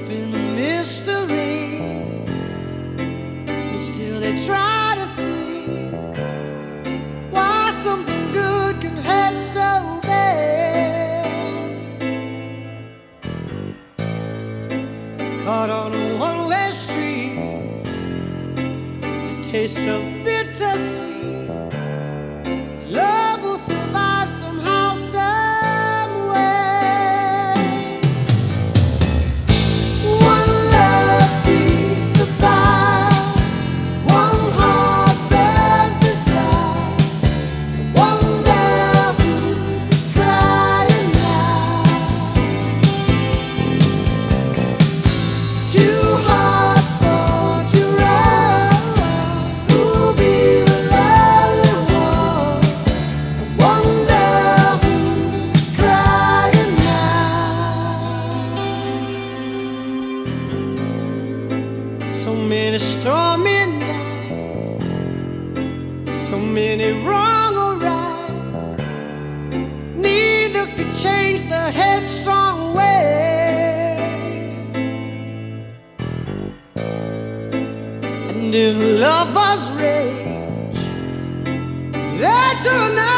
been a mystery, but still they try to see why something good can hurt so bad. Caught on a one-way street, the taste of bittersweet. Love will survive somehow, some way. One love feeds the fire, one heart bears desire, one love who's crying now. Two hearts born to run, who'll be the lonely one. One love who's crying now. So many stormy nights, so many wrong or rights. Neither could change the headstrong ways. And if lovers rage, they turn out